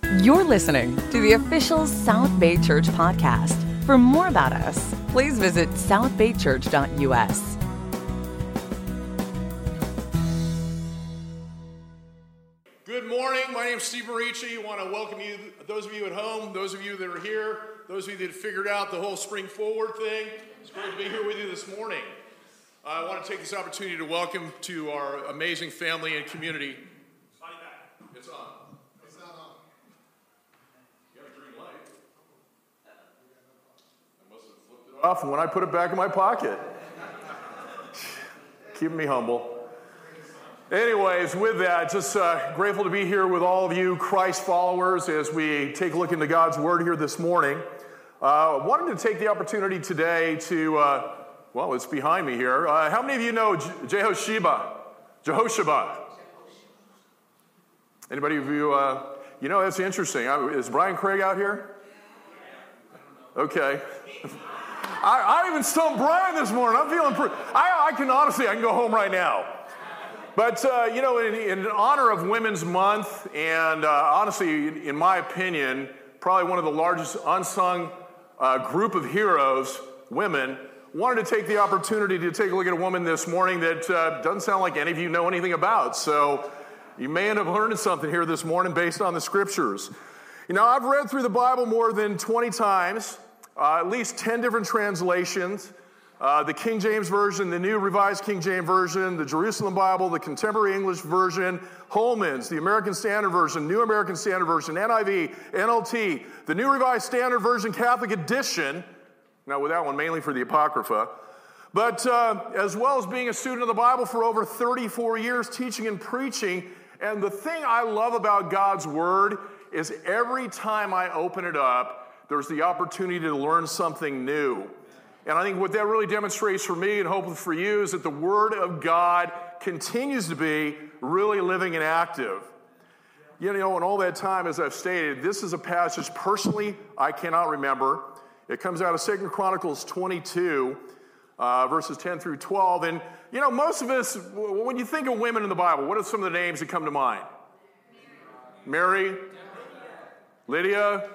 You're listening to the official South Bay Church podcast. For more about us, please visit southbaychurch.us. Good morning. My name is Steve Marici. I want to welcome you, those of you at home, those of you that are here, those of you that figured out the whole Spring Forward thing. It's great to be here with you this morning. I want to take this opportunity to welcome to our amazing family and community. It's on. It's not on. You have a green light. I must have flipped it off when I put it back in my pocket. Keeping me humble. Anyways, with that, just grateful to be here with all of you Christ followers as we take a look into God's Word here this morning. Wanted to take the opportunity today to, well, it's behind me here. How many of you know Jehoshaphat? Anybody of you, you know, that's interesting. Is Brian Craig out here? Okay. I even stumped Brian this morning. I'm feeling pretty, I can go home right now. But, you know, in honor of Women's Month, and honestly, in my opinion, probably one of the largest unsung group of heroes, women, wanted to take the opportunity to take a look at a woman this morning that doesn't sound like any of you know anything about. So you may end up learning something here this morning based on the scriptures. You know, I've read through the Bible more than 20 times, at least 10 different translations. The King James Version, the New Revised King James Version, the Jerusalem Bible, the Contemporary English Version, Holman's, the American Standard Version, New American Standard Version, NIV, NLT, the New Revised Standard Version Catholic Edition, now with that one mainly for the Apocrypha, but as well as being a student of the Bible for over 34 years, teaching and preaching. And the thing I love about God's Word is every time I open it up, there's the opportunity to learn something new. And I think what that really demonstrates for me and hopefully for you is that the Word of God continues to be really living and active. You know, in all that time, as I've stated, this is a passage personally I cannot remember. It comes out of 2 Chronicles 22, verses 10 through 12. And, you know, most of us, when you think of women in the Bible, what are some of the names that come to mind? Mary, Lydia,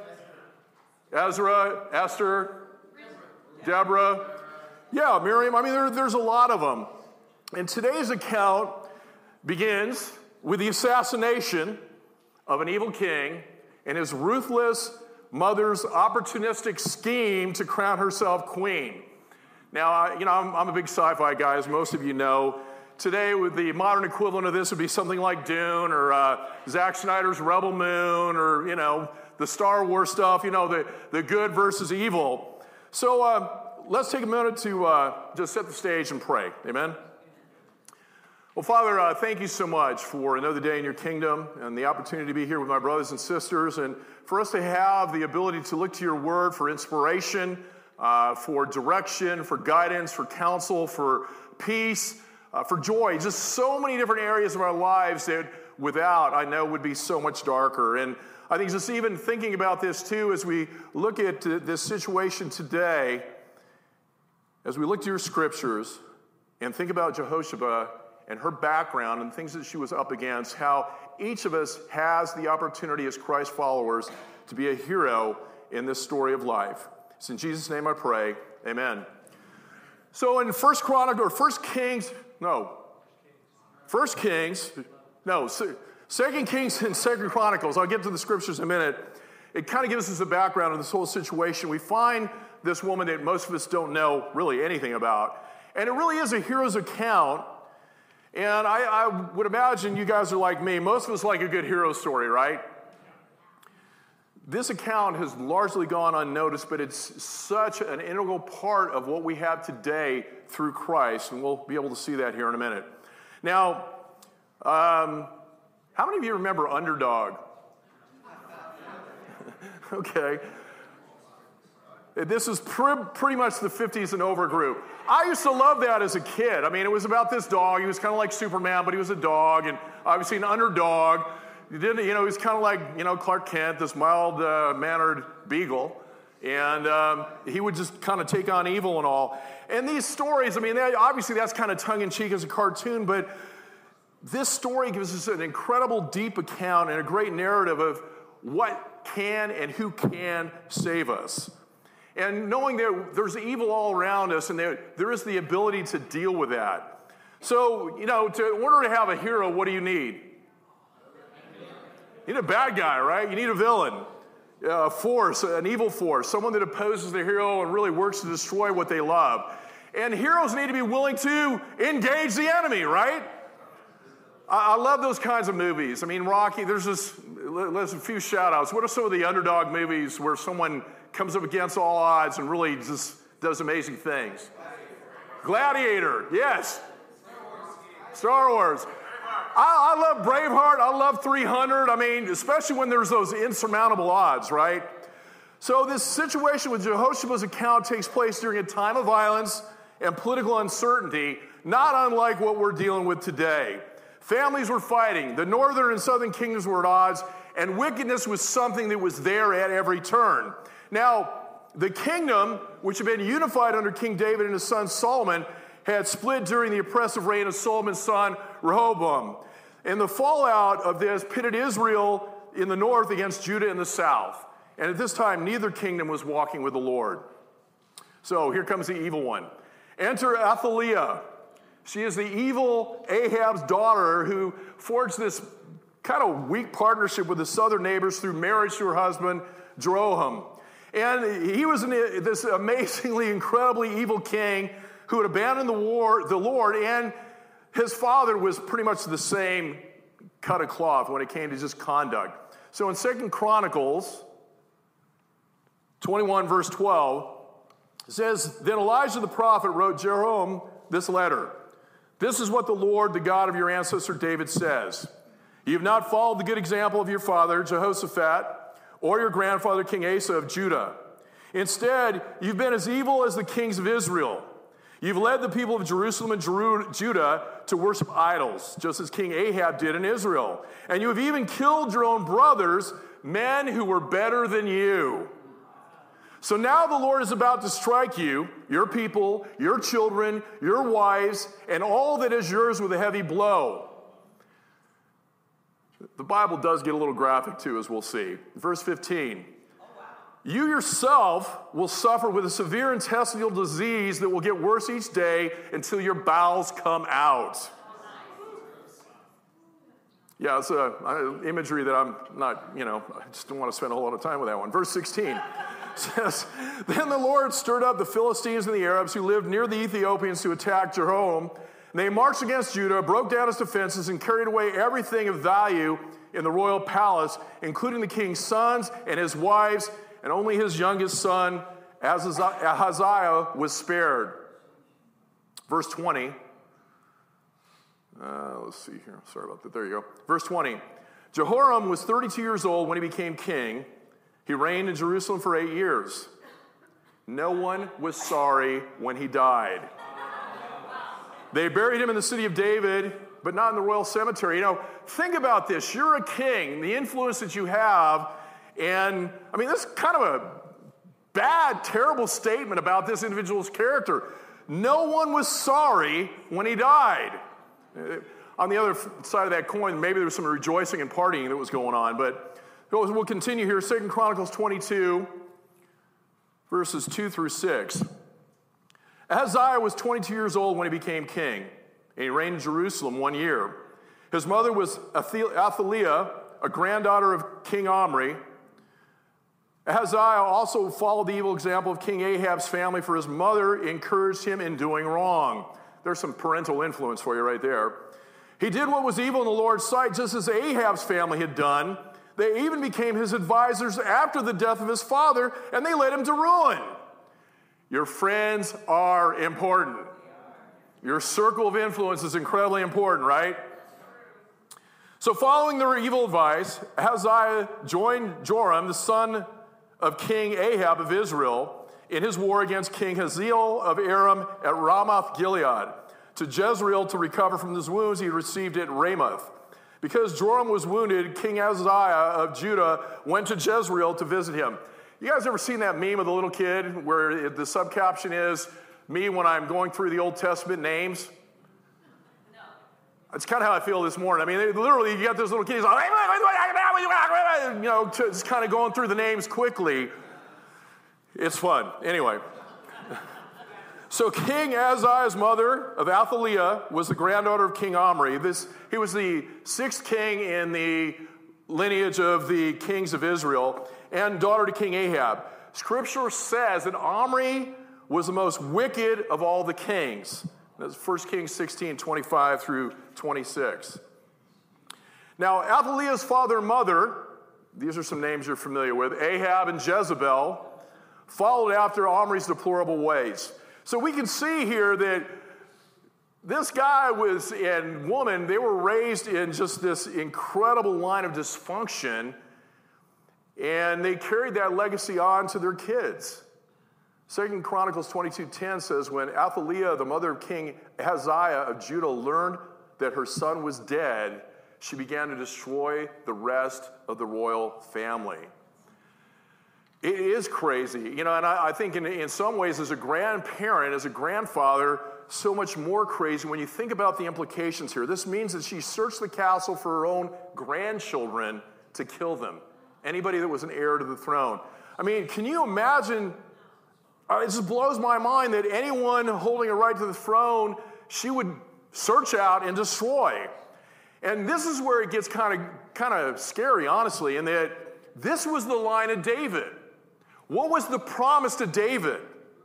Ezra, Esther, Deborah, yeah, Miriam. I mean, there's a lot of them. And today's account begins with the assassination of an evil king and his ruthless mother's opportunistic scheme to crown herself queen. Now, you know, I'm a big sci-fi guy, as most of you know. Today, with the modern equivalent of this would be something like Dune or Zack Snyder's Rebel Moon or, you know, the Star Wars stuff, you know, the good versus evil. So let's take a minute to just set the stage and pray. Amen? Well, Father, thank you so much for another day in your kingdom and the opportunity to be here with my brothers and sisters and for us to have the ability to look to your word for inspiration, for direction, for guidance, for counsel, for peace, for joy. Just so many different areas of our lives that without, I know, would be so much darker. And I think just even thinking about this too, as we look at this situation today, as we look to your scriptures and think about Jehoshaphat and her background and things that she was up against, how each of us has the opportunity as Christ followers to be a hero in this story of life. It's in Jesus' name I pray, amen. So in 2 Kings and 2 Chronicles, I'll get to the scriptures in a minute, it kind of gives us a background of this whole situation. We find this woman that most of us don't know really anything about. And it really is a hero's account. And I would imagine you guys are like me. Most of us like a good hero story, right? This account has largely gone unnoticed, but it's such an integral part of what we have today through Christ. And we'll be able to see that here in a minute. Now, how many of you remember Underdog? Okay. This is pretty much the 50s and over group. I used to love that as a kid. I mean, it was about this dog. He was kind of like Superman, but he was a dog, and obviously an underdog. He was kind of like, Clark Kent, this mild-mannered beagle, and he would just kind of take on evil and all. And these stories, I mean, obviously that's kind of tongue-in-cheek as a cartoon, but this story gives us an incredible deep account and a great narrative of what can and who can save us. And knowing that there's evil all around us and there is the ability to deal with that. So, in order to have a hero, what do you need? You need a bad guy, right? You need a villain, a force, an evil force, someone that opposes the hero and really works to destroy what they love. And heroes need to be willing to engage the enemy, right? I love those kinds of movies. I mean, Rocky, there's a few shout-outs. What are some of the underdog movies where someone comes up against all odds and really just does amazing things? Gladiator, yes. Star Wars. I love Braveheart. I love 300. I mean, especially when there's those insurmountable odds, right? So this situation with Jehoshaphat's account takes place during a time of violence and political uncertainty, not unlike what we're dealing with today. Families were fighting. The northern and southern kingdoms were at odds, and wickedness was something that was there at every turn. Now, the kingdom, which had been unified under King David and his son Solomon, had split during the oppressive reign of Solomon's son Rehoboam. And the fallout of this pitted Israel in the north against Judah in the south. And at this time, neither kingdom was walking with the Lord. So here comes the evil one. Enter Athaliah. She is the evil Ahab's daughter who forged this kind of weak partnership with the southern neighbors through marriage to her husband, Jeroham. And he was this amazingly, incredibly evil king who had abandoned the Lord, and his father was pretty much the same cut of cloth when it came to just conduct. So in 2 Chronicles 21, verse 12, it says, Then Elijah the prophet wrote Jeroham this letter. This is what the Lord, the God of your ancestor David, says. You have not followed the good example of your father, Jehoshaphat, or your grandfather, King Asa of Judah. Instead, you've been as evil as the kings of Israel. You've led the people of Jerusalem and Judah to worship idols, just as King Ahab did in Israel. And you have even killed your own brothers, men who were better than you. So now the Lord is about to strike you, your people, your children, your wives, and all that is yours with a heavy blow. The Bible does get a little graphic too, as we'll see. Verse 15. You yourself will suffer with a severe intestinal disease that will get worse each day until your bowels come out. Yeah, it's an imagery that I'm not, I just don't want to spend a whole lot of time with that one. Verse 16 says, Then the Lord stirred up the Philistines and the Arabs who lived near the Ethiopians to attack Jeroham. They marched against Judah, broke down his defenses, and carried away everything of value in the royal palace, including the king's sons and his wives, and only his youngest son, Ahaziah, was spared. Verse 20. Let's see here. Sorry about that. There you go. Verse 20. Jehoram was 32 years old when he became king. He reigned in Jerusalem for 8 years. No one was sorry when he died. They buried him in the city of David, but not in the royal cemetery. Think about this. You're a king, the influence that you have. And, this is kind of a bad, terrible statement about this individual's character. No one was sorry when he died. On the other side of that coin, maybe there was some rejoicing and partying that was going on. But we'll continue here. 2 Chronicles 22, verses 2 through 6. Ahaziah was 22 years old when he became king, and he reigned in Jerusalem 1 year. His mother was Athaliah, a granddaughter of King Omri. Ahaziah also followed the evil example of King Ahab's family, for his mother encouraged him in doing wrong. There's some parental influence for you right there. He did what was evil in the Lord's sight, just as Ahab's family had done. They even became his advisors after the death of his father, and they led him to ruin. Your friends are important. Your circle of influence is incredibly important, right? So following their evil advice, Ahaziah joined Joram, the son of King Ahab of Israel, in his war against King Hazael of Aram at Ramoth Gilead, to Jezreel to recover from his wounds he received at Ramoth. Because Joram was wounded, King Ahaziah of Judah went to Jezreel to visit him. You guys ever seen that meme of the little kid where the subcaption is, me when I'm going through the Old Testament names? No. That's kind of how I feel this morning. Literally, you got this little kid, he's like, just kind of going through the names quickly. It's fun. Anyway. So King Ahaziah's mother of Athaliah was the granddaughter of King Omri. He was the sixth king in the lineage of the kings of Israel and daughter to King Ahab. Scripture says that Omri was the most wicked of all the kings. That's 1 Kings 16, 25 through 26. Now, Athaliah's father and mother, these are some names you're familiar with, Ahab and Jezebel, followed after Omri's deplorable ways. So we can see here that this guy and woman, they were raised in just this incredible line of dysfunction, and they carried that legacy on to their kids. 2 Chronicles 22:10 says, when Athaliah, the mother of King Ahaziah of Judah, learned that her son was dead, she began to destroy the rest of the royal family. It is crazy, and I think in some ways as a grandparent, as a grandfather, so much more crazy when you think about the implications here. This means that she searched the castle for her own grandchildren to kill them, anybody that was an heir to the throne. I mean, can you imagine, it just blows my mind that anyone holding a right to the throne, she would search out and destroy. And this is where it gets kind of scary, honestly, in that this was the line of David. What was the promise to David?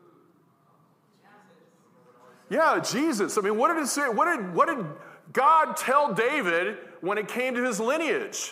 Yeah, Jesus. I mean, what did it say? What did God tell David when it came to his lineage?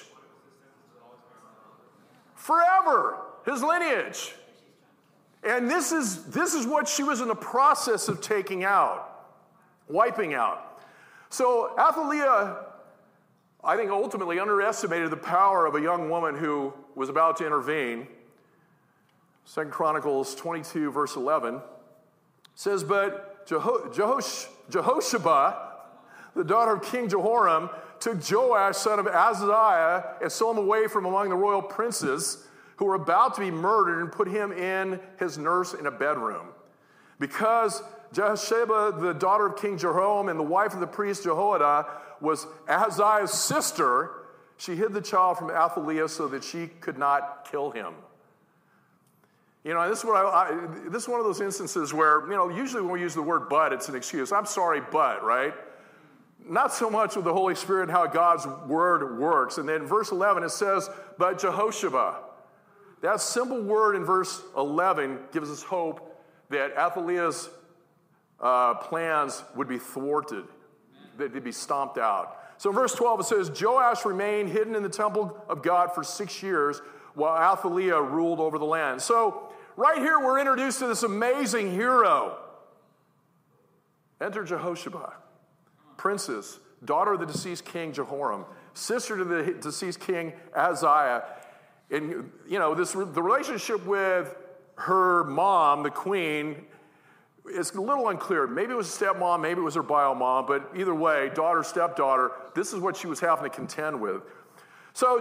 Forever, his lineage. And this is what she was in the process of taking out, wiping out. So Athaliah, I think, ultimately underestimated the power of a young woman who was about to intervene. 2 Chronicles 22, verse 11, says, but Jehoshaphat, the daughter of King Jehoram, took Joash, son of Ahaziah, and stole him away from among the royal princes who were about to be murdered and put him in his nurse in a bedroom. Because Jehoshaphat, the daughter of King Jehoram and the wife of the priest Jehoiada, was Ahaziah's sister, she hid the child from Athaliah so that she could not kill him. This is one of those instances where, usually when we use the word but, it's an excuse. I'm sorry, but, right? Not so much with the Holy Spirit and how God's word works. And then in verse 11, it says, but Jehoshaphat. That simple word in verse 11 gives us hope that Athaliah's plans would be thwarted, that they'd be stomped out. So in verse 12, it says, Joash remained hidden in the temple of God for 6 years while Athaliah ruled over the land. So right here, we're introduced to this amazing hero. Enter Jehoshaphat, princess, daughter of the deceased king Jehoram, sister to the deceased king Ahaziah. And, the relationship with her mom, the queen, is a little unclear. Maybe it was a stepmom, maybe it was her bio mom, but either way, daughter, stepdaughter, this is what she was having to contend with. So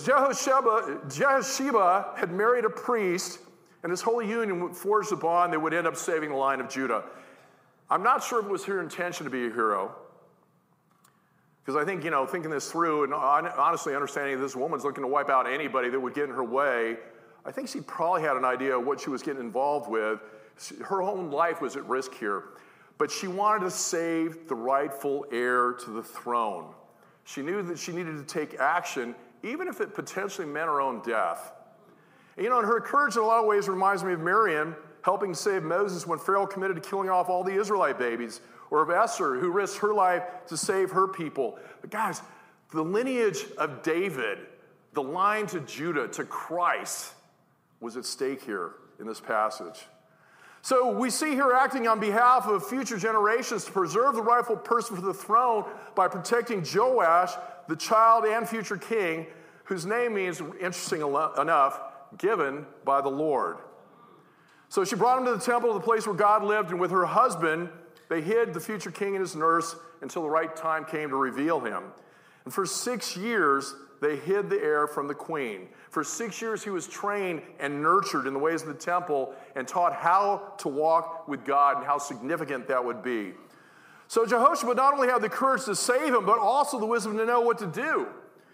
Jehosheba had married a priest, and this holy union forged a bond that would end up saving the line of Judah. I'm not sure if it was her intention to be a hero, because I think, thinking this through and honestly understanding that this woman's looking to wipe out anybody that would get in her way, I think she probably had an idea of what she was getting involved with. Her own life was at risk here, but she wanted to save the rightful heir to the throne. She knew that she needed to take action, even if it potentially meant her own death. And her courage in a lot of ways reminds me of Miriam helping to save Moses when Pharaoh committed to killing off all the Israelite babies, or of Esther, who risked her life to save her people. But guys, the lineage of David, the line to Judah, to Christ, was at stake here in this passage. So we see her acting on behalf of future generations to preserve the rightful person for the throne by protecting Joash, the child and future king, whose name means, interesting enough, given by the Lord. So she brought him to the temple, the place where God lived, and with her husband, they hid the future king and his nurse until the right time came to reveal him. And for 6 years, they hid the heir from the queen. For 6 years, he was trained and nurtured in the ways of the temple and taught how to walk with God and how significant that would be. So Jehoshaphat not only had the courage to save him, but also the wisdom to know what to do.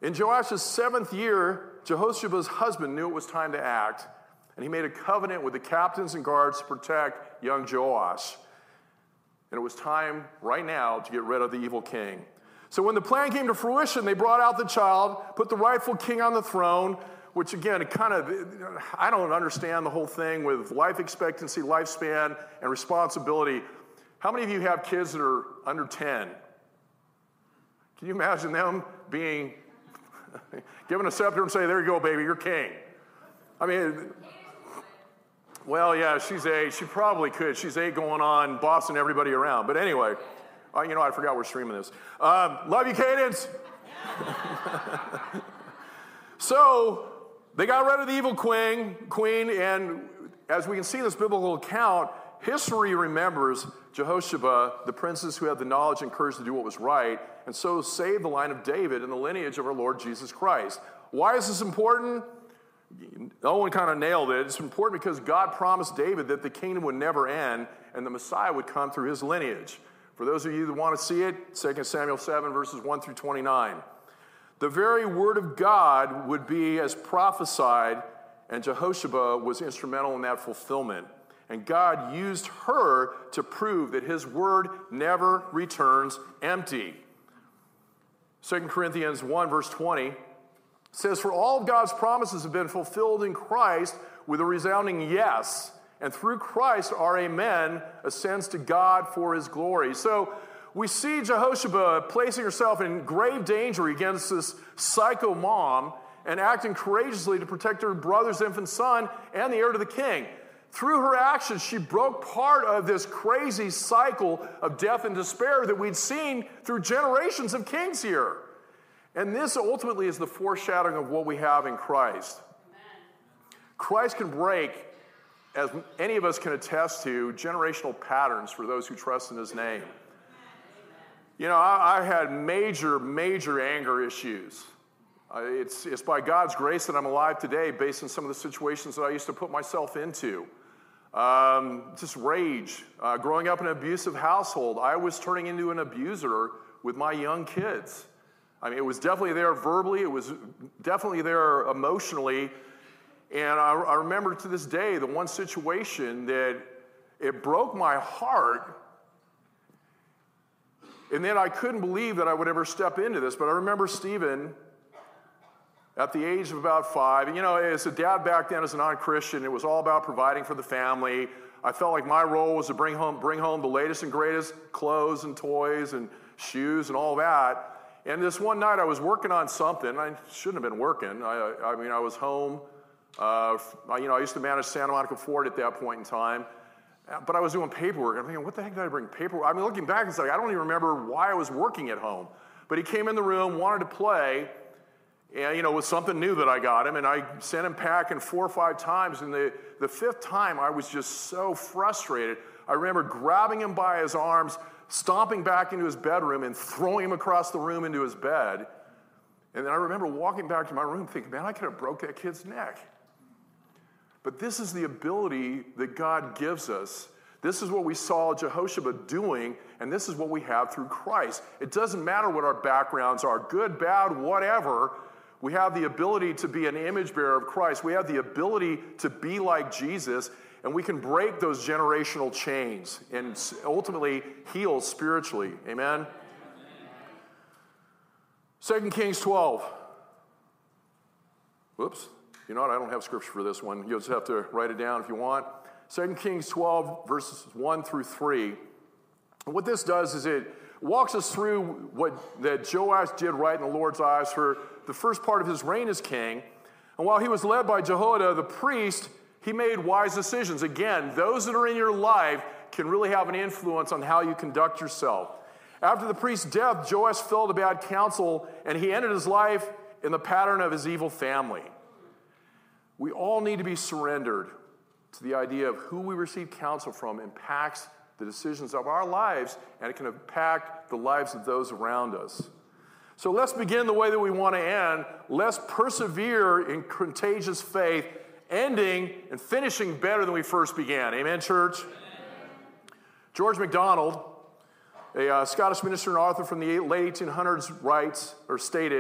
In Joash's 7th year, Jehoshaphat's husband knew it was time to act, and he made a covenant with the captains and guards to protect young Joash. And it was time right now to get rid of the evil king. So when the plan came to fruition, they brought out the child, put the rightful king on the throne, which again, I don't understand the whole thing with life expectancy, lifespan, and responsibility. How many of you have kids that are under 10? Can you imagine them being given a scepter and say, there you go, baby, you're king? I mean, well, yeah, she's 8. She probably could. She's 8 going on, bossing everybody around. But anyway, I forgot we're streaming this. Love you, Cadence. So they got rid of the evil queen, and as we can see in this biblical account, history remembers Jehoshaphat, the princes who had the knowledge and courage to do what was right, and so saved the line of David and the lineage of our Lord Jesus Christ. Why is this important? Owen kind of nailed it. It's important because God promised David that the kingdom would never end and the Messiah would come through his lineage. For those of you that want to see it, 2 Samuel 7, verses 1 through 29. The very word of God would be as prophesied, and Jehoshaphat was instrumental in that fulfillment. And God used her to prove that his word never returns empty. 2 Corinthians 1, verse 20 says, for all of God's promises have been fulfilled in Christ with a resounding yes. And through Christ our amen ascends to God for his glory. So we see Jehoshaphat placing herself in grave danger against this psycho mom and acting courageously to protect her brother's infant son and the heir to the king. Through her actions, she broke part of this crazy cycle of death and despair that we'd seen through generations of kings here. And this ultimately is the foreshadowing of what we have in Christ. Amen. Christ can break, as any of us can attest to, generational patterns for those who trust in his name. Amen. I had major anger issues. It's by God's grace that I'm alive today based on some of the situations that I used to put myself into. Just rage. Growing up in an abusive household, I was turning into an abuser with my young kids. I mean, it was definitely there verbally. It was definitely there emotionally. And I remember to this day the one situation that it broke my heart. And then I couldn't believe that I would ever step into this. But I remember Stephen, at the age of about 5, and as a dad back then as a non-Christian, it was all about providing for the family. I felt like my role was to bring home the latest and greatest clothes and toys and shoes and all that. And this one night I was working on something. I shouldn't have been working. I was home. I used to manage Santa Monica Ford at that point in time. But I was doing paperwork. I'm thinking, what the heck did I bring paperwork? I mean, looking back, it's like, I don't even remember why I was working at home. But he came in the room, wanted to play, and, with something new that I got him. And I sent him packing 4 or 5 times. And the 5th time, I was just so frustrated. I remember grabbing him by his arms, stomping back into his bedroom and throwing him across the room into his bed. And then I remember walking back to my room thinking, man, I could have broke that kid's neck. But this is the ability that God gives us. This is what we saw Jehoshaphat doing, and this is what we have through Christ. It doesn't matter what our backgrounds are, good, bad, whatever. We have the ability to be an image bearer of Christ. We have the ability to be like Jesus. And we can break those generational chains and ultimately heal spiritually. Amen? 2 Kings 12. Whoops. You know what? I don't have scripture for this one. You'll just have to write it down if you want. 2 Kings 12, verses 1 through 3. And what this does is it walks us through that Joash did right in the Lord's eyes for the first part of his reign as king. And while he was led by Jehoiada the priest, he made wise decisions. Again, those that are in your life can really have an influence on how you conduct yourself. After the priest's death, Joash fell to bad counsel, and he ended his life in the pattern of his evil family. We all need to be surrendered to the idea of who we receive counsel from impacts the decisions of our lives, and it can impact the lives of those around us. So let's begin the way that we want to end. Let's persevere in contagious faith, ending and finishing better than we first began. Amen, church? Amen. George MacDonald, a Scottish minister and author from the late 1800s, stated,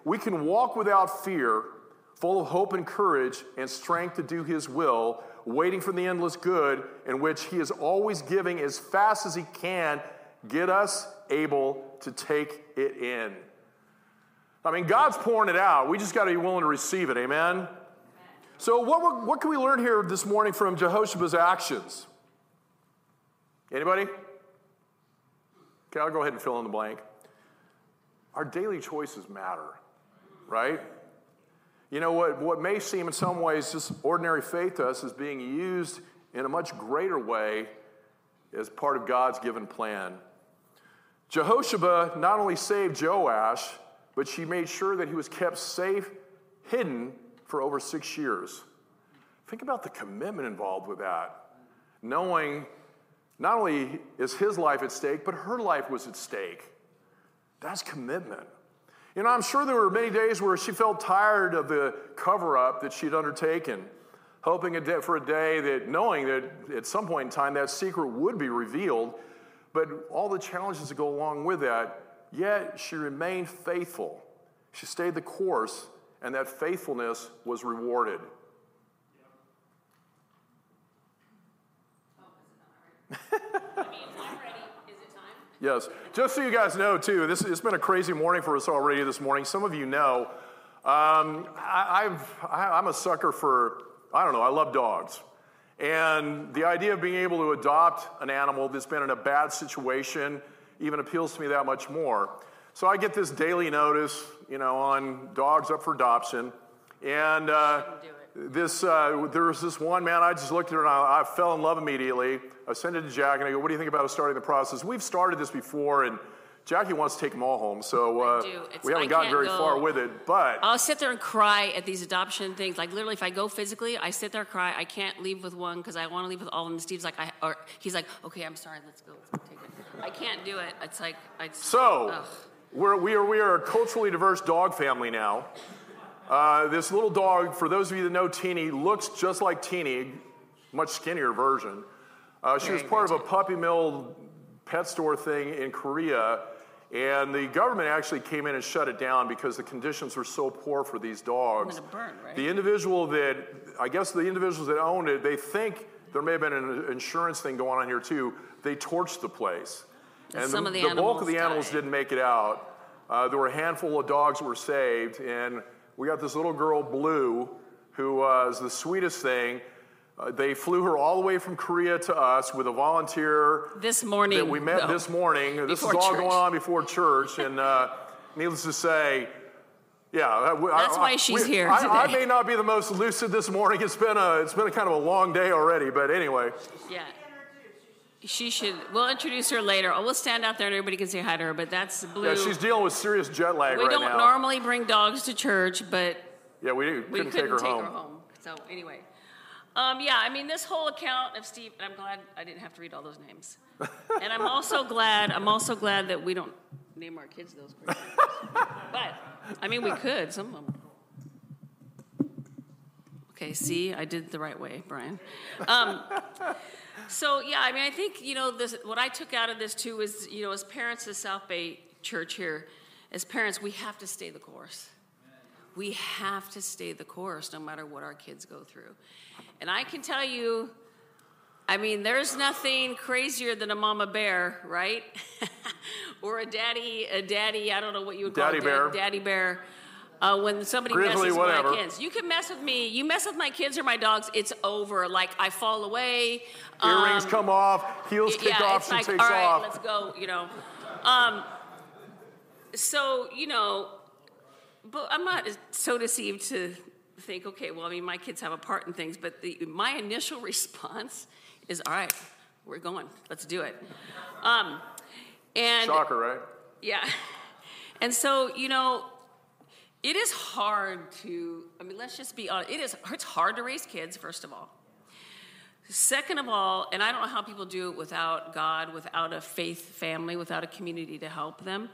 we can walk without fear, full of hope and courage and strength to do his will, waiting for the endless good in which he is always giving as fast as he can get us able to take it in. I mean, God's pouring it out. We just got to be willing to receive it. Amen? So what can we learn here this morning from Jehoshaphat's actions? Anybody? Okay, I'll go ahead and fill in the blank. Our daily choices matter, right? You know, what may seem in some ways just ordinary faith to us is being used in a much greater way as part of God's given plan. Jehoshaphat not only saved Joash, but she made sure that he was kept safe, hidden for over 6 years. Think about the commitment involved with that. Knowing not only is his life at stake, but her life was at stake. That's commitment. You know, I'm sure there were many days where she felt tired of the cover-up that she'd undertaken, hoping for a day that, knowing that at some point in time that secret would be revealed, but all the challenges that go along with that, yet she remained faithful. She stayed the course, and that faithfulness was rewarded. Yes. Just so you guys know, too, it's been a crazy morning for us already this morning. Some of you know, I'm a sucker for, I love dogs. And the idea of being able to adopt an animal that's been in a bad situation even appeals to me that much more. So I get this daily notice, on dogs up for adoption. And there was this one, man, I just looked at her and I fell in love immediately. I sent it to Jack and I go, what do you think about us starting the process? We've started this before and Jackie wants to take them all home, so we haven't gotten very far with it, but... I'll sit there and cry at these adoption things. Like, literally, if I go physically, I sit there and cry. I can't leave with one because I want to leave with all of them. Steve's like, he's like, okay, I'm sorry, let's go take it. I can't do it. It's like... we are a culturally diverse dog family now. This little dog, for those of you that know Teeny, looks just like Teeny, much skinnier version. She was part of a puppy mill pet store thing in Korea, and the government actually came in and shut it down because the conditions were so poor for these dogs. Burn, right? The individuals that owned it, they think there may have been an insurance thing going on here too. They torched the place. And the bulk of the animals didn't make it out. There were a handful of dogs that were saved, and we got this little girl, Blue, who was the sweetest thing. They flew her all the way from Korea to us with a volunteer this morning that we met this morning. This is all going on before church, and needless to say, that's why she's here today. I may not be the most lucid this morning. It's been a kind of a long day already, but anyway. Yeah, she should. We'll introduce her later. We'll stand out there and everybody can say hi to her. But that's Blue. Yeah, she's dealing with serious jet lag right now. We don't normally bring dogs to church, but we couldn't take her home. So anyway. This whole account of Steve, and I'm glad I didn't have to read all those names. And I'm also glad that we don't name our kids those names. But, we could, some of them. Okay, see, I did it the right way, Brian. I think, what I took out of this, too, is, as parents of South Bay Church here, as parents, we have to stay the course. We have to stay the course no matter what our kids go through. And I can tell you, there's nothing crazier than a mama bear, right? Or a daddy, I don't know what you would call it. Daddy bear. When somebody Grizzly, messes whatever. with my kids. You can mess with me. You mess with my kids or my dogs, it's over. Like, I fall away. Earrings come off, heels kick off, she takes all right, off. Let's go, But I'm not so deceived to think, okay, my kids have a part in things, but my initial response is, all right, we're going. Let's do it. Shocker, right? Yeah. And so, it is hard to, let's just be honest. It's hard to raise kids, first of all. Second of all, and I don't know how people do it without God, without a faith family, without a community to help them.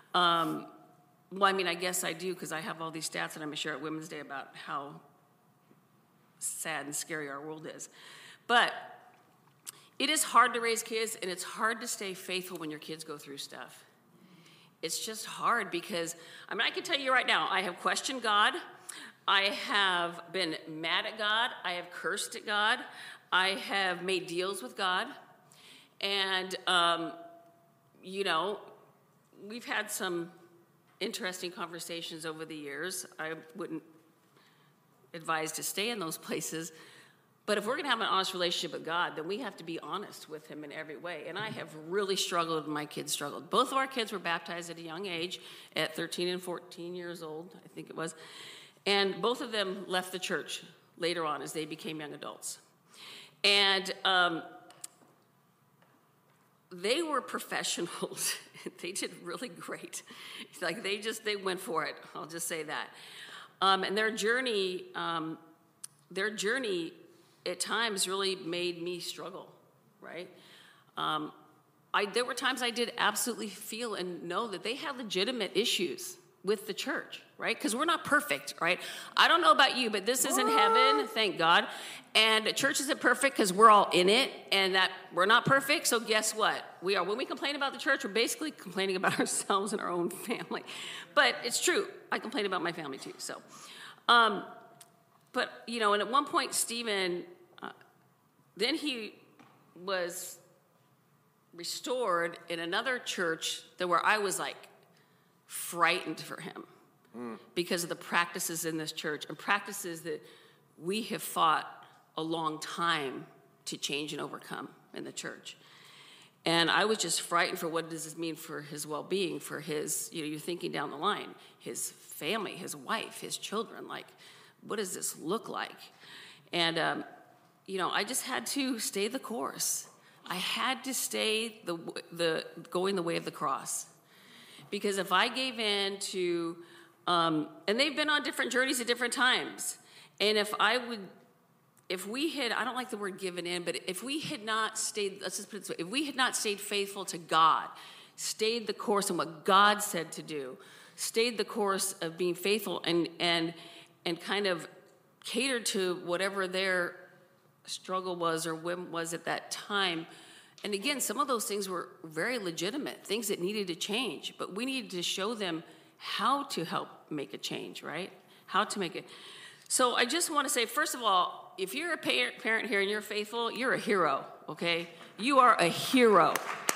I guess I do because I have all these stats that I'm going to share at Women's Day about how sad and scary our world is. But it is hard to raise kids, and it's hard to stay faithful when your kids go through stuff. it's just hard because, I mean, I can tell you right now, I have questioned God. I have been mad at God. I have cursed at God. I have made deals with God. And, we've had some interesting conversations over the years. I wouldn't advise to stay in those places. But if we're going to have an honest relationship with God, then we have to be honest with him in every way. And I have really struggled, and my kids struggled. Both of our kids were baptized at a young age, at 13 and 14 years old, I think it was. And both of them left the church later on as they became young adults. And they were professionals. They did really great. Like they went for it. I'll just say that. And their journey at times really made me struggle, right? There were times I did absolutely feel and know that they had legitimate issues with the church, right? Because we're not perfect, right? I don't know about you, but this isn't heaven, thank God. And the church isn't perfect because we're all in it, and that we're not perfect. So guess what? We are. When we complain about the church, we're basically complaining about ourselves and our own family. But it's true. I complain about my family too. So, but and at one point, Stephen, then he was restored in another church where I was like frightened for him because of the practices in this church and practices that we have fought a long time to change and overcome in the church. And I was just frightened for what does this mean for his well-being, for his, you're thinking down the line, his family, his wife, his children, like, what does this look like? And, I just had to stay the course. I had to stay going the way of the cross. Because if I gave in to, and they've been on different journeys at different times, and if we had, I don't like the word given in, but if we had not stayed, let's just put it this way, if we had not stayed faithful to God, stayed the course in what God said to do, stayed the course of being faithful and kind of catered to whatever their struggle was or whim was at that time. And again, some of those things were very legitimate, things that needed to change, but we needed to show them how to help make a change, right? How to make it. So I just want to say, first of all, if you're a parent here and you're faithful, you're a hero, okay? You are a hero.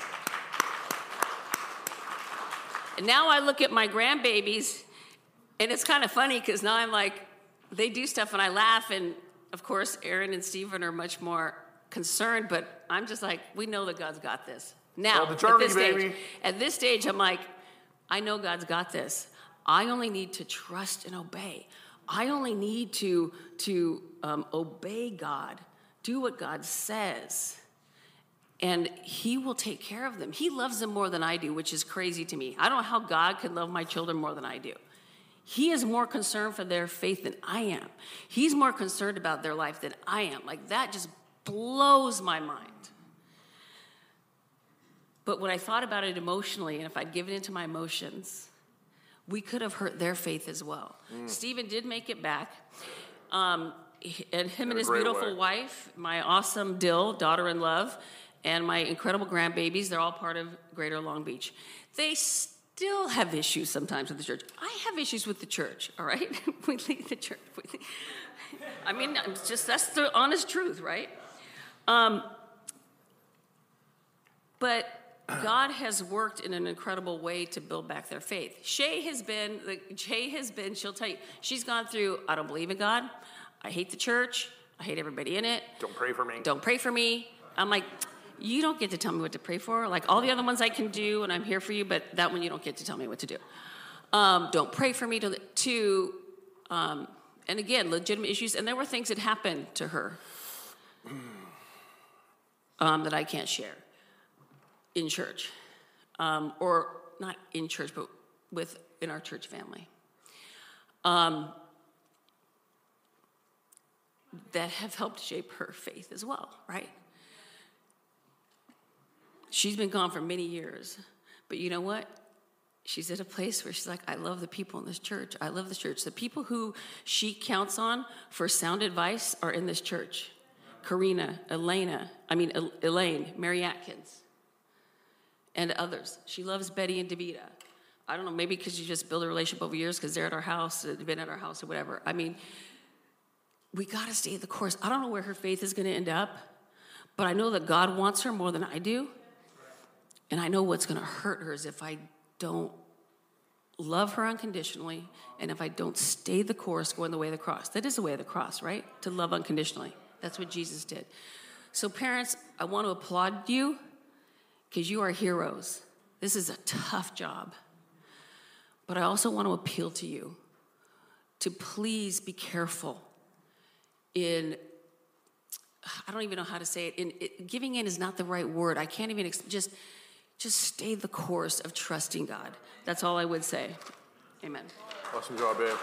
And now I look at my grandbabies, and it's kind of funny because now I'm like, they do stuff and I laugh, and of course, Aaron and Stephen are much more concerned, but I'm just like, we know that God's got this. Now, at this stage, I'm like, I know God's got this. I only need to trust and obey. I only need to obey God, do what God says, and he will take care of them. He loves them more than I do, which is crazy to me. I don't know how God could love my children more than I do. He is more concerned for their faith than I am. He's more concerned about their life than I am. Like, that just blows my mind. But when I thought about it emotionally, and if I'd given into my emotions, we could have hurt their faith as well. Stephen did make it back. And him and his beautiful wife, my awesome Dill, daughter in love, and my incredible grandbabies, they're all part of Greater Long Beach. They still have issues sometimes with the church. I have issues with the church, all right? We leave the church. I mean, that's the honest truth, right? But God has worked in an incredible way to build back their faith. Shay has been, she'll tell you, she's gone through, I don't believe in God. I hate the church. I hate everybody in it. Don't pray for me. Don't pray for me. I'm like, you don't get to tell me what to pray for. Like, all the other ones I can do, and I'm here for you, but that one you don't get to tell me what to do. Don't pray for me and again, legitimate issues. And there were things that happened to her that I can't share in church, or not in church, but in our church family, that have helped shape her faith as well, right? She's been gone for many years, but you know what? She's at a place where she's like, I love the people in this church. I love this church. The people who she counts on for sound advice are in this church. Elaine, Mary Atkins, and others. She loves Betty and Davida. I don't know, maybe because you just build a relationship over years because they're at our house, they've been at our house or whatever. I mean, we got to stay the course. I don't know where her faith is going to end up, but I know that God wants her more than I do. And I know what's going to hurt her is if I don't love her unconditionally and if I don't stay the course going the way of the cross. That is the way of the cross, right? To love unconditionally. That's what Jesus did. So parents, I want to applaud you because you are heroes. This is a tough job. But I also want to appeal to you to please be careful in, I don't even know how to say it, giving in is not the right word. I can't even, just stay the course of trusting God. That's all I would say. Amen. Awesome job, babe.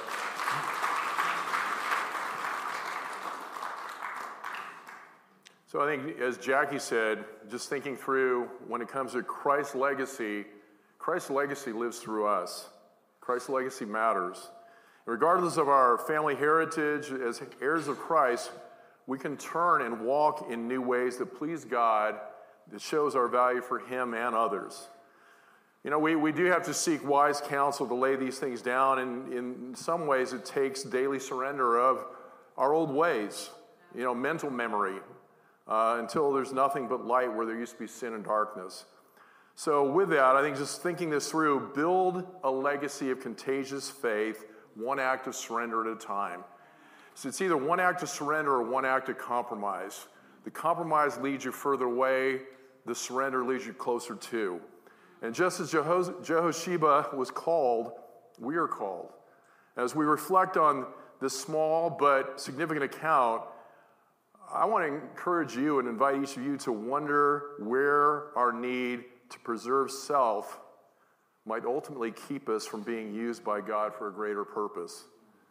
So I think, as Jackie said, just thinking through when it comes to Christ's legacy lives through us. Christ's legacy matters. Regardless of our family heritage, as heirs of Christ, we can turn and walk in new ways that please God, that shows our value for Him and others. You know, we do have to seek wise counsel to lay these things down, and in some ways it takes daily surrender of our old ways, you know, mental memory, until there's nothing but light where there used to be sin and darkness. So with that, I think just thinking this through, build a legacy of contagious faith, one act of surrender at a time. So it's either one act of surrender or one act of compromise. The compromise leads you further away. The surrender leads you closer to. And just as Jehosheba was called, we are called. As we reflect on this small but significant account, I want to encourage you and invite each of you to wonder where our need to preserve self might ultimately keep us from being used by God for a greater purpose.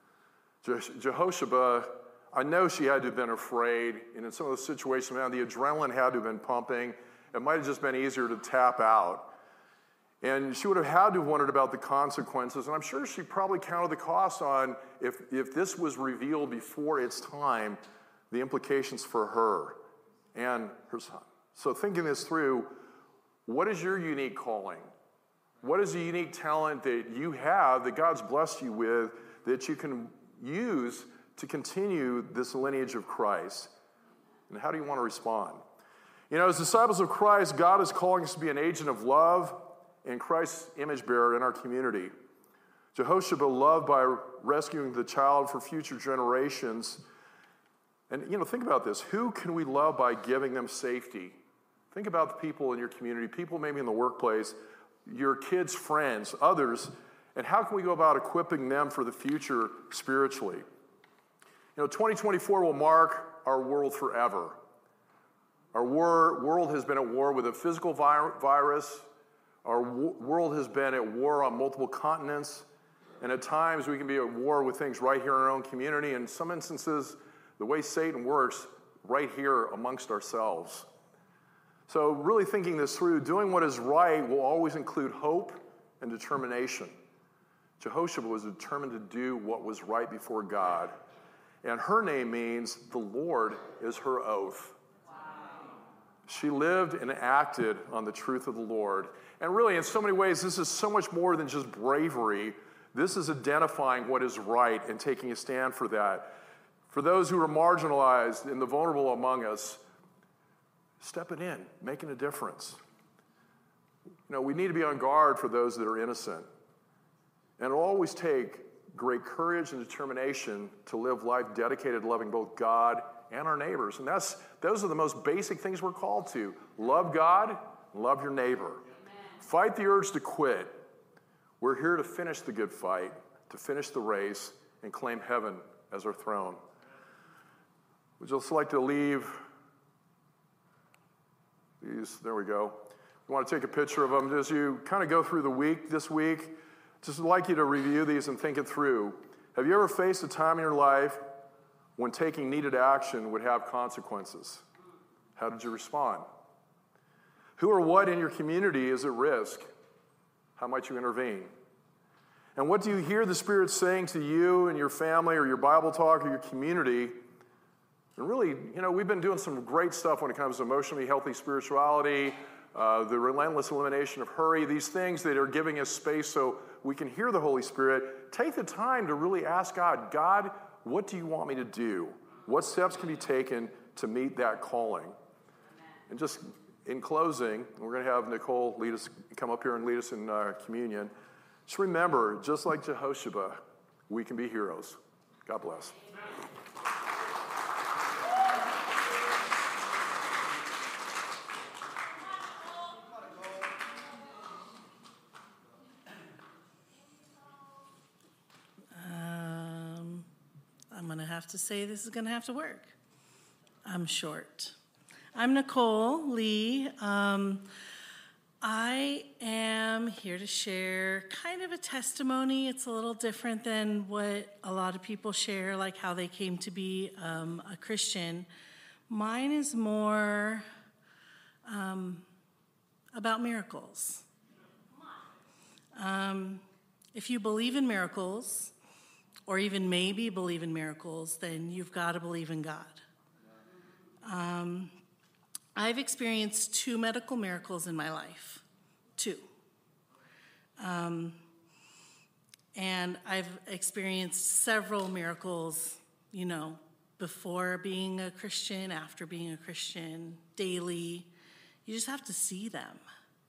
Jehosheba, I know she had to have been afraid, and in some of those situations, man, the adrenaline had to have been pumping. It might have just been easier to tap out. And she would have had to have wondered about the consequences, and I'm sure she probably counted the cost on if this was revealed before its time, the implications for her and her son. So thinking this through, what is your unique calling? What is the unique talent that you have that God's blessed you with that you can use to continue this lineage of Christ? And how do you want to respond? You know, as disciples of Christ, God is calling us to be an agent of love and Christ's image bearer in our community. Jehosheba loved by rescuing the child for future generations. And, you know, think about this. Who can we love by giving them safety? Think about the people in your community, people maybe in the workplace, your kids' friends, others, and how can we go about equipping them for the future spiritually? You know, 2024 will mark our world forever. Our world has been at war with a physical virus. Our world has been at war on multiple continents. And at times we can be at war with things right here in our own community. In some instances, the way Satan works, right here amongst ourselves. So really thinking this through, doing what is right will always include hope and determination. Jehosheba was determined to do what was right before God. And her name means the Lord is her oath. Wow. She lived and acted on the truth of the Lord. And really, in so many ways, this is so much more than just bravery. This is identifying what is right and taking a stand for that. For those who are marginalized and the vulnerable among us, stepping in, making a difference. You know, we need to be on guard for those that are innocent. And it'll always take great courage and determination to live life dedicated to loving both God and our neighbors. And those are the most basic things we're called to. Love God, love your neighbor. Amen. Fight the urge to quit. We're here to finish the good fight, to finish the race, and claim heaven as our throne. We'd just like to leave these, there we go. You want to take a picture of them as you kind of go through the week this week. Just like you to review these and think it through. Have you ever faced a time in your life when taking needed action would have consequences? How did you respond? Who or what in your community is at risk? How might you intervene? And what do you hear the Spirit saying to you and your family or your Bible talk or your community? And really, you know, we've been doing some great stuff when it comes to emotionally healthy spirituality, the relentless elimination of hurry, these things that are giving us space so we can hear the Holy Spirit, take the time to really ask God, God, what do you want me to do? What steps can be taken to meet that calling? And just in closing, we're going to have Nicole come up here and lead us in communion. Just remember, just like Jehoshaphat, we can be heroes. God bless. I'm going to have to say this is going to have to work. I'm short. I'm Nicole Lee. I am here to share kind of a testimony. It's a little different than what a lot of people share, like how they came to be a Christian. Mine is more about miracles. If you believe in miracles, or even maybe believe in miracles, then you've got to believe in God. I've experienced 2 medical miracles in my life. 2. And I've experienced several miracles, before being a Christian, after being a Christian, daily. You just have to see them.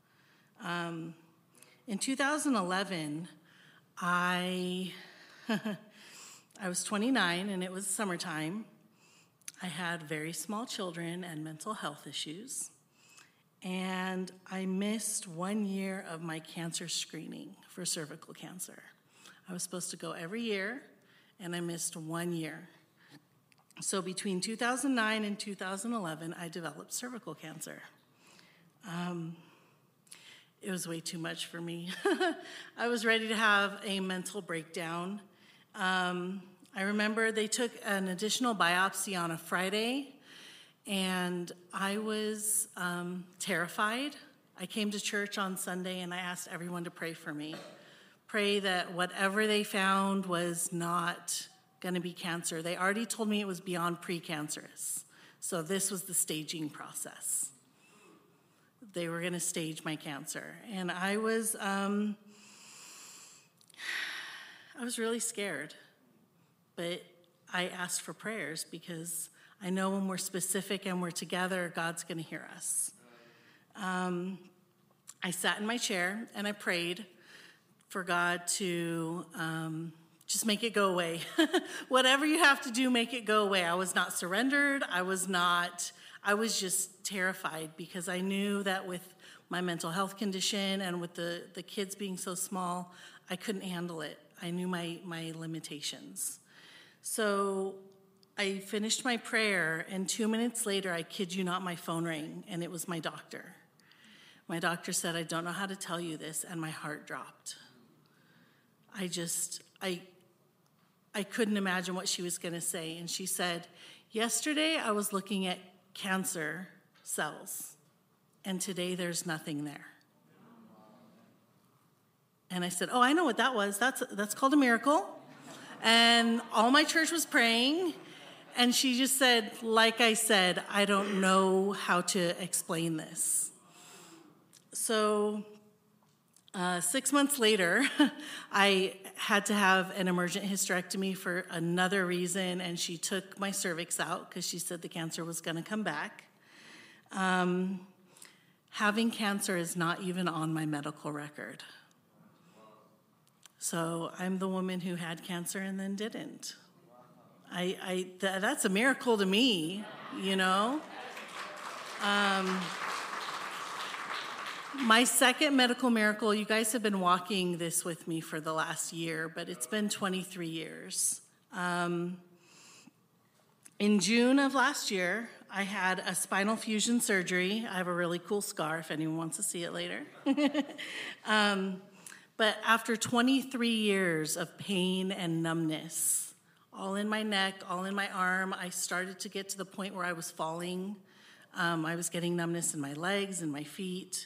In 2011, I was 29 and it was summertime. I had very small children and mental health issues. And I missed 1 year of my cancer screening for cervical cancer. I was supposed to go every year, and I missed 1 year. So between 2009 and 2011, I developed cervical cancer. It was way too much for me. I was ready to have a mental breakdown. I remember they took an additional biopsy on a Friday, and I was terrified. I came to church on Sunday, and I asked everyone to pray for me. Pray that whatever they found was not going to be cancer. They already told me it was beyond precancerous. So this was the staging process. They were going to stage my cancer. And I was really scared. But I asked for prayers because I know when we're specific and we're together, God's going to hear us. I sat in my chair and I prayed for God to just make it go away. Whatever you have to do, make it go away. I was not surrendered. I was just terrified because I knew that with my mental health condition and with the kids being so small, I couldn't handle it. I knew my limitations. So I finished my prayer, and 2 minutes later, I kid you not, my phone rang, and it was my doctor. My doctor said, "I don't know how to tell you this," and my heart dropped. I couldn't imagine what she was going to say, and she said, "Yesterday I was looking at cancer cells, and today there's nothing there." And I said, "Oh, I know what that was. That's called a miracle." And all my church was praying, and she just said, "Like I said, I don't know how to explain this." So 6 months later, I had to have an emergent hysterectomy for another reason, and she took my cervix out because she said the cancer was going to come back. Having cancer is not even on my medical record. So I'm the woman who had cancer and then didn't. That's a miracle to me, My second medical miracle, you guys have been walking this with me for the last year, but it's been 23 years. In June of last year, I had a spinal fusion surgery. I have a really cool scar if anyone wants to see it later. But after 23 years of pain and numbness, all in my neck, all in my arm, I started to get to the point where I was falling. I was getting numbness in my legs and my feet.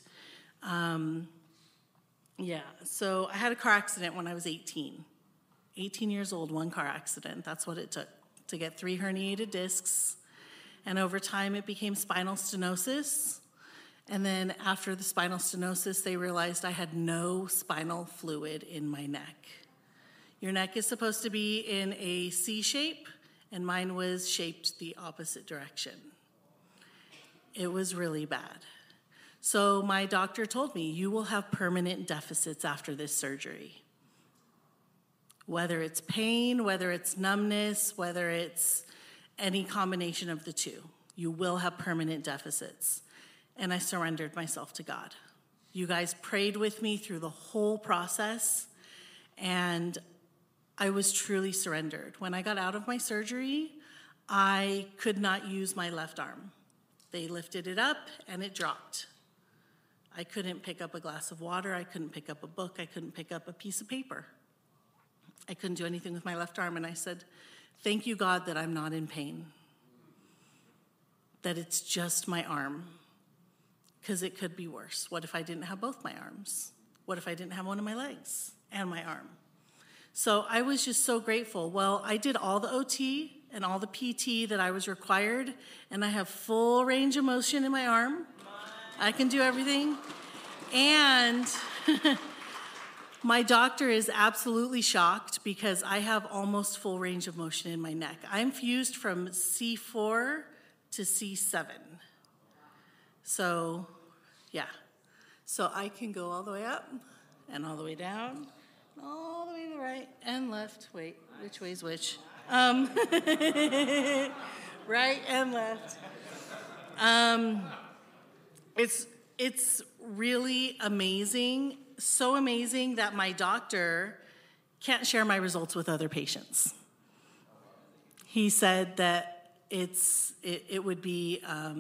So I had a car accident when I was 18. 18 years old, 1 car accident. That's what it took to get 3 herniated discs. And over time, it became spinal stenosis. And then after the spinal stenosis, they realized I had no spinal fluid in my neck. Your neck is supposed to be in a C shape, and mine was shaped the opposite direction. It was really bad. So my doctor told me, you will have permanent deficits after this surgery. Whether it's pain, whether it's numbness, whether it's any combination of the two, you will have permanent deficits. And I surrendered myself to God. You guys prayed with me through the whole process, and I was truly surrendered. When I got out of my surgery, I could not use my left arm. They lifted it up, and it dropped. I couldn't pick up a glass of water. I couldn't pick up a book. I couldn't pick up a piece of paper. I couldn't do anything with my left arm, and I said, thank you, God, that I'm not in pain, that it's just my arm, because it could be worse. What if I didn't have both my arms? What if I didn't have one of my legs and my arm? So I was just so grateful. Well, I did all the OT and all the PT that I was required, and I have full range of motion in my arm. I can do everything. And my doctor is absolutely shocked because I have almost full range of motion in my neck. I'm fused from C4 to C7. So, yeah. So I can go all the way up and all the way down, all the way to the right and left. Wait, which way's which? Right and left. It's really amazing. So amazing that my doctor can't share my results with other patients. He said that it would be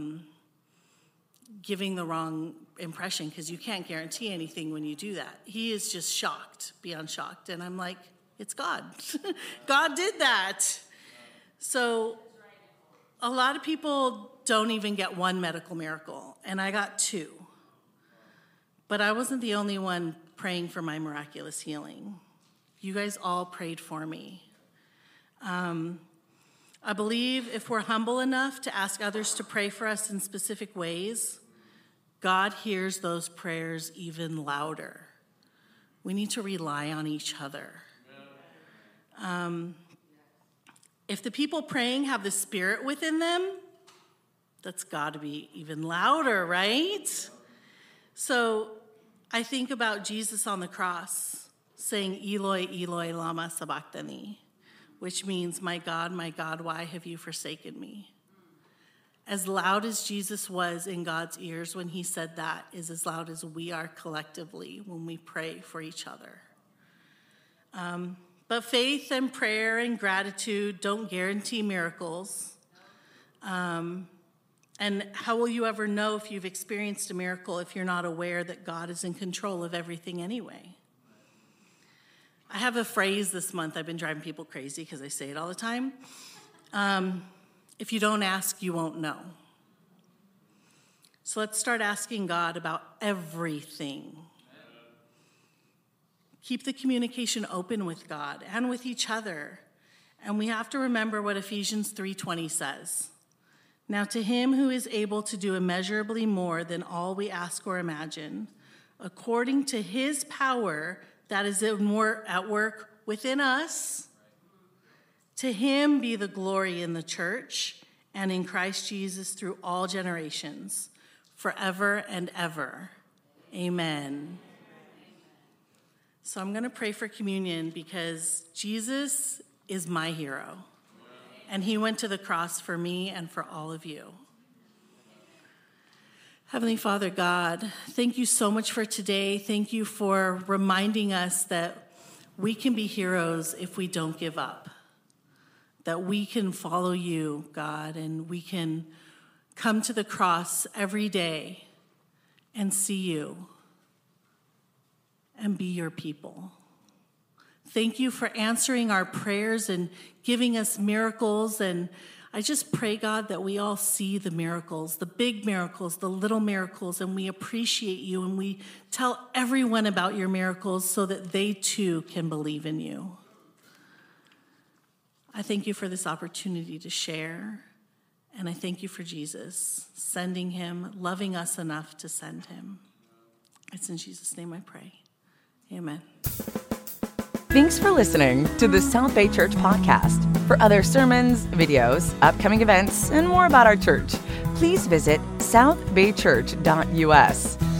giving the wrong impression because you can't guarantee anything when you do that. He is just shocked, beyond shocked. And I'm like, it's God. God did that. So a lot of people don't even get one medical miracle, and I got two. But I wasn't the only one praying for my miraculous healing. You guys all prayed for me. I believe if we're humble enough to ask others to pray for us in specific ways, God hears those prayers even louder. We need to rely on each other. If the people praying have the Spirit within them, that's got to be even louder, right? So I think about Jesus on the cross saying, Eloi, Eloi, lama sabachthani, which means, my God, why have you forsaken me? As loud as Jesus was in God's ears when he said that is as loud as we are collectively when we pray for each other. But faith and prayer and gratitude don't guarantee miracles. And how will you ever know if you've experienced a miracle if you're not aware that God is in control of everything anyway? I have a phrase this month. I've been driving people crazy because I say it all the time. If you don't ask, you won't know. So let's start asking God about everything. Keep the communication open with God and with each other. And we have to remember what Ephesians 3:20 says. Now to him who is able to do immeasurably more than all we ask or imagine, according to his power that is at work within us, to him be the glory in the church and in Christ Jesus through all generations, forever and ever. Amen. So I'm going to pray for communion because Jesus is my hero. And he went to the cross for me and for all of you. Heavenly Father God, thank you so much for today. Thank you for reminding us that we can be heroes if we don't give up. That we can follow you, God, and we can come to the cross every day and see you and be your people. Thank you for answering our prayers and giving us miracles. And I just pray, God, that we all see the miracles, the big miracles, the little miracles, and we appreciate you and we tell everyone about your miracles so that they too can believe in you. I thank you for this opportunity to share And I thank you for Jesus, sending him, loving us enough to send him. It's in Jesus' name I pray. Amen. Thanks for listening to the South Bay Church podcast. For other sermons, videos, upcoming events, and more about our church, please visit southbaychurch.us.